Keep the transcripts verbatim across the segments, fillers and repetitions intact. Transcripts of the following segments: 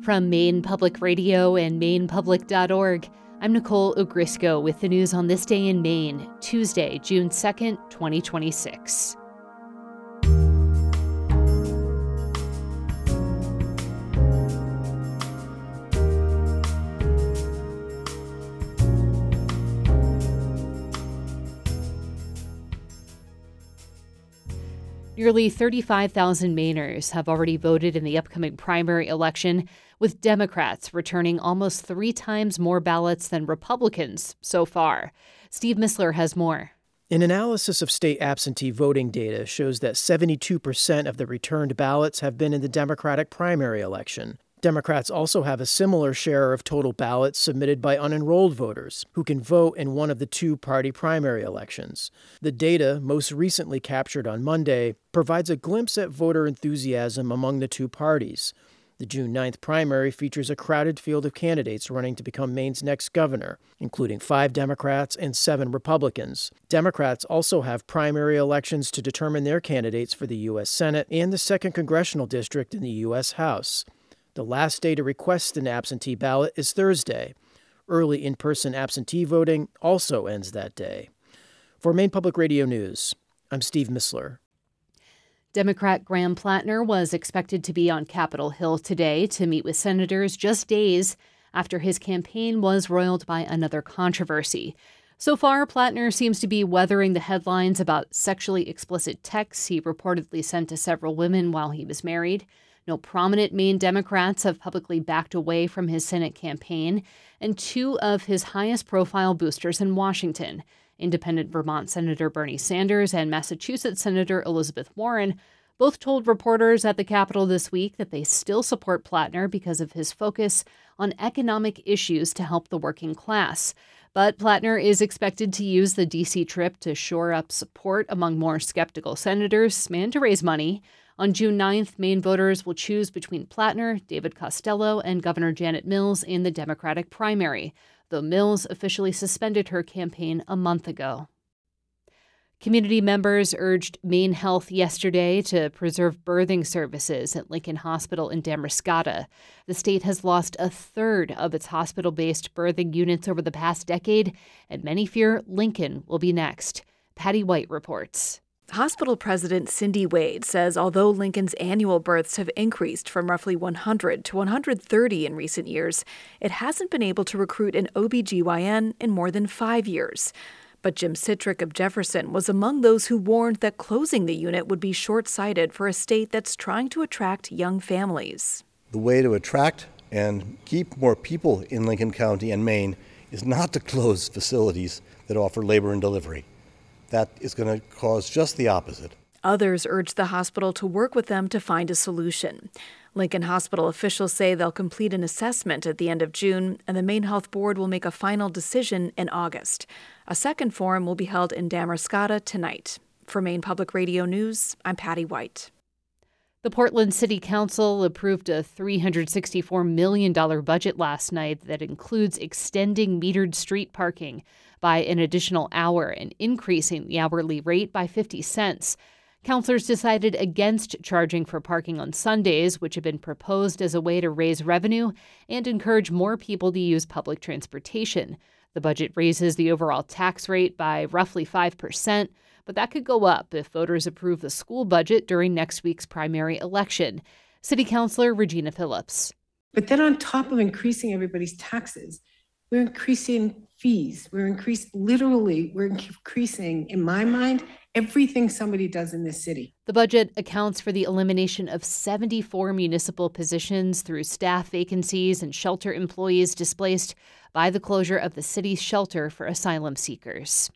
From Maine Public Radio and maine public dot org, I'm Nicole Ogrisco with the news on this day in Maine, Tuesday, June second, twenty twenty-six. Nearly thirty-five thousand Mainers have already voted in the upcoming primary election, with Democrats returning almost three times more ballots than Republicans so far. Steve Missler has more. An analysis of state absentee voting data shows that seventy-two percent of the returned ballots have been in the Democratic primary election. Democrats also have a similar share of total ballots submitted by unenrolled voters who can vote in one of the two party primary elections. The data, most recently captured on Monday, provides a glimpse at voter enthusiasm among the two parties. The June ninth primary features a crowded field of candidates running to become Maine's next governor, including five Democrats and seven Republicans. Democrats also have primary elections to determine their candidates for the U S Senate and the second congressional district in the U S House. The last day to request an absentee ballot is Thursday. Early in-person absentee voting also ends that day. For Maine Public Radio News, I'm Steve Missler. Democrat Graham Plattner was expected to be on Capitol Hill today to meet with senators just days after his campaign was roiled by another controversy. So far, Plattner seems to be weathering the headlines about sexually explicit texts he reportedly sent to several women while he was married. No prominent Maine Democrats have publicly backed away from his Senate campaign, and two of his highest-profile boosters in Washington, Independent Vermont Senator Bernie Sanders and Massachusetts Senator Elizabeth Warren, both told reporters at the Capitol this week that they still support Plattner because of his focus on economic issues to help the working class. But Plattner is expected to use the D C trip to shore up support among more skeptical senators and to raise money. On June ninth, Maine voters will choose between Plattner, David Costello, and Governor Janet Mills in the Democratic primary, though Mills officially suspended her campaign a month ago. Community members urged Maine Health yesterday to preserve birthing services at Lincoln Hospital in Damariscotta. The state has lost a third of its hospital-based birthing units over the past decade, and many fear Lincoln will be next. Patty White reports. Hospital President Cindy Wade says although Lincoln's annual births have increased from roughly one hundred to one hundred thirty in recent years, it hasn't been able to recruit an O B G Y N in more than five years. But Jim Citrick of Jefferson was among those who warned that closing the unit would be short-sighted for a state that's trying to attract young families. The way to attract and keep more people in Lincoln County and Maine is not to close facilities that offer labor and delivery. That is going to cause just the opposite. Others urge the hospital to work with them to find a solution. Lincoln Hospital officials say they'll complete an assessment at the end of June, and the Maine Health Board will make a final decision in August. A second forum will be held in Damariscotta tonight. For Maine Public Radio News, I'm Patty White. The Portland City Council approved a three hundred sixty-four million dollars budget last night that includes extending metered street parking by an additional hour and increasing the hourly rate by fifty cents. Councilors decided against charging for parking on Sundays, which had been proposed as a way to raise revenue and encourage more people to use public transportation. The budget raises the overall tax rate by roughly five percent, but that could go up if voters approve the school budget during next week's primary election. City Councilor Regina Phillips. But then on top of increasing everybody's taxes, we're increasing fees. We're increasing, literally, we're increasing, in my mind, everything somebody does in this city. The budget accounts for the elimination of seventy-four municipal positions through staff vacancies and shelter employees displaced by the closure of the city's shelter for asylum seekers.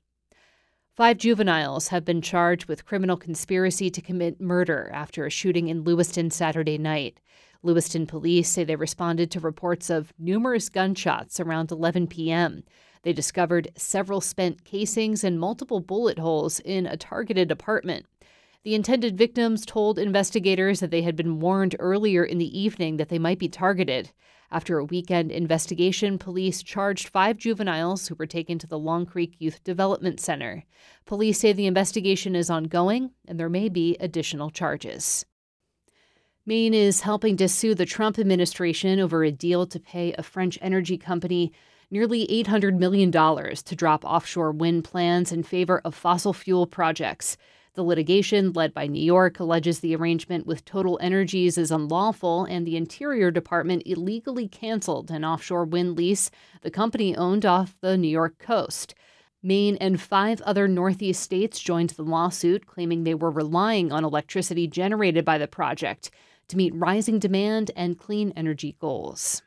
Five juveniles have been charged with criminal conspiracy to commit murder after a shooting in Lewiston Saturday night. Lewiston police say they responded to reports of numerous gunshots around eleven p.m. They discovered several spent casings and multiple bullet holes in a targeted apartment. The intended victims told investigators that they had been warned earlier in the evening that they might be targeted. After a weekend investigation, police charged five juveniles who were taken to the Long Creek Youth Development Center. Police say the investigation is ongoing and there may be additional charges. Maine is helping to sue the Trump administration over a deal to pay a French energy company nearly eight hundred million dollars to drop offshore wind plans in favor of fossil fuel projects. The litigation, led by New York, alleges the arrangement with Total Energies is unlawful, and the Interior Department illegally canceled an offshore wind lease the company owned off the New York coast. Maine and five other Northeast states joined the lawsuit, claiming they were relying on electricity generated by the project to meet rising demand and clean energy goals.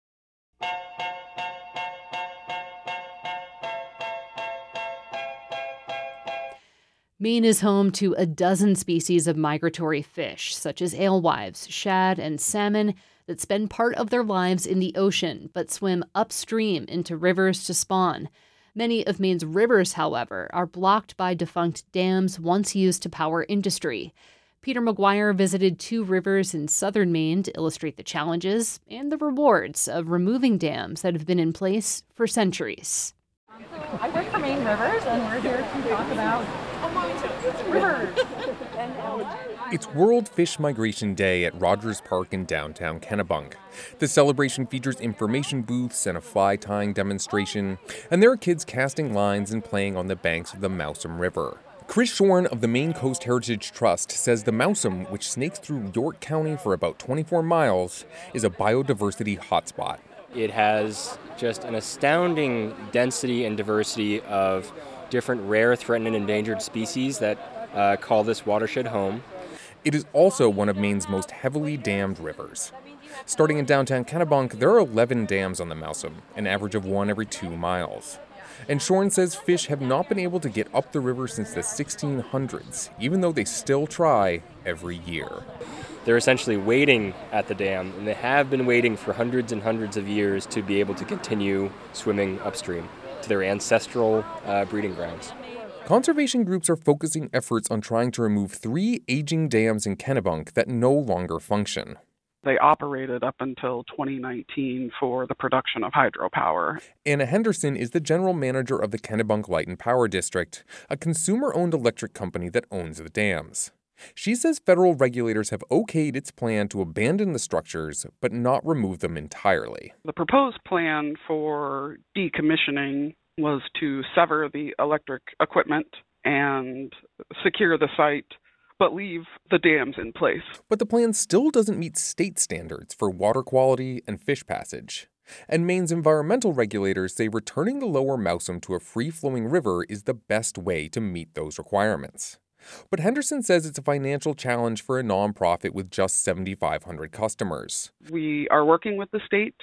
Maine is home to a dozen species of migratory fish, such as alewives, shad, and salmon, that spend part of their lives in the ocean but swim upstream into rivers to spawn. Many of Maine's rivers, however, are blocked by defunct dams once used to power industry. Peter McGuire visited two rivers in southern Maine to illustrate the challenges and the rewards of removing dams that have been in place for centuries. I work for Maine Rivers, and we're here to talk about rivers. It's World Fish Migration Day at Rogers Park in downtown Kennebunk. The celebration features information booths and a fly tying demonstration, and there are kids casting lines and playing on the banks of the Mousom River. Chris Shorn of the Maine Coast Heritage Trust says the Mousom, which snakes through York County for about twenty-four miles, is a biodiversity hotspot. It has just an astounding density and diversity of different rare, threatened, and endangered species that uh, call this watershed home. It is also one of Maine's most heavily dammed rivers. Starting in downtown Kennebunk, there are eleven dams on the Mousom, an average of one every two miles. And Shorn says fish have not been able to get up the river since the sixteen hundreds, even though they still try every year. They're essentially waiting at the dam, and they have been waiting for hundreds and hundreds of years to be able to continue swimming upstream to their ancestral uh, breeding grounds. Conservation groups are focusing efforts on trying to remove three aging dams in Kennebunk that no longer function. They operated up until twenty nineteen for the production of hydropower. Anna Henderson is the general manager of the Kennebunk Light and Power District, a consumer-owned electric company that owns the dams. She says federal regulators have okayed its plan to abandon the structures, but not remove them entirely. The proposed plan for decommissioning was to sever the electric equipment and secure the site, but leave the dams in place. But the plan still doesn't meet state standards for water quality and fish passage. And Maine's environmental regulators say returning the lower Mousom to a free-flowing river is the best way to meet those requirements. But Henderson says it's a financial challenge for a nonprofit with just seven thousand five hundred customers. We are working with the state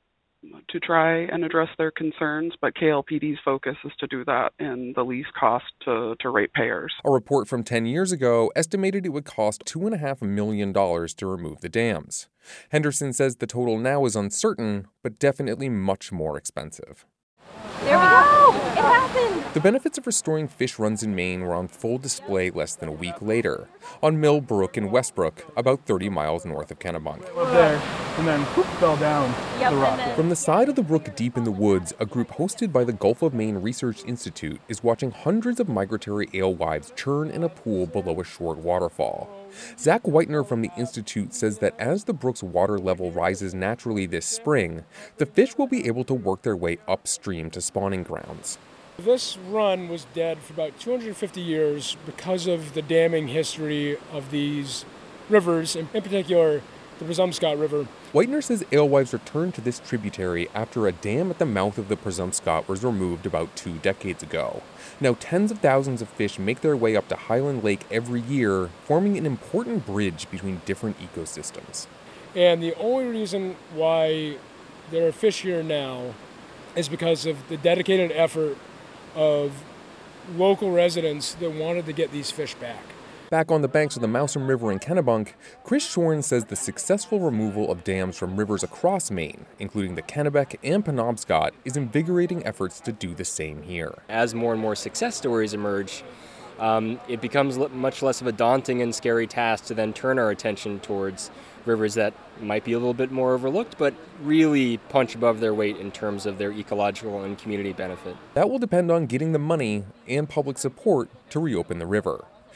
to try and address their concerns, but K L P D's focus is to do that in the least cost to, to ratepayers. A report from ten years ago estimated it would cost two point five million dollars to remove the dams. Henderson says the total now is uncertain, but definitely much more expensive. There we go! It happened! The benefits of restoring fish runs in Maine were on full display less than a week later, on Mill Brook in Westbrook, about thirty miles north of Kennebunk. Up there, and then whoop, fell down yep, the rock. Then... From the side of the brook deep in the woods, a group hosted by the Gulf of Maine Research Institute is watching hundreds of migratory alewives churn in a pool below a short waterfall. Zach Whitener from the Institute says that as the brook's water level rises naturally this spring, the fish will be able to work their way upstream to spawning grounds. This run was dead for about two hundred fifty years because of the damming history of these rivers, in particular the Presumpscot River. Whitener says alewives returned to this tributary after a dam at the mouth of the Presumpscot was removed about two decades ago. Now tens of thousands of fish make their way up to Highland Lake every year, forming an important bridge between different ecosystems. And the only reason why there are fish here now is because of the dedicated effort of local residents that wanted to get these fish back. Back on the banks of the Mousom River in Kennebunk, Chris Shorn says the successful removal of dams from rivers across Maine, including the Kennebec and Penobscot, is invigorating efforts to do the same here. As more and more success stories emerge, um, it becomes much less of a daunting and scary task to then turn our attention towards rivers that might be a little bit more overlooked, but really punch above their weight in terms of their ecological and community benefit. That will depend on getting the money and public support to reopen the river.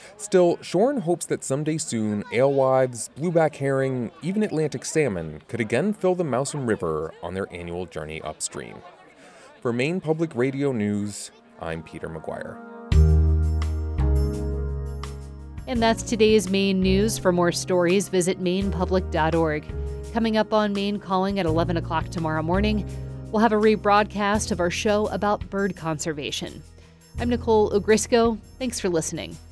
Still, Shorn hopes that someday soon, alewives, blueback herring, even Atlantic salmon could again fill the Mousam River on their annual journey upstream. For Maine Public Radio News, I'm Peter McGuire. And that's today's Maine news. For more stories, visit maine public dot org. Coming up on Maine Calling at eleven o'clock tomorrow morning, we'll have a rebroadcast of our show about bird conservation. I'm Nicole Ogrisco. Thanks for listening.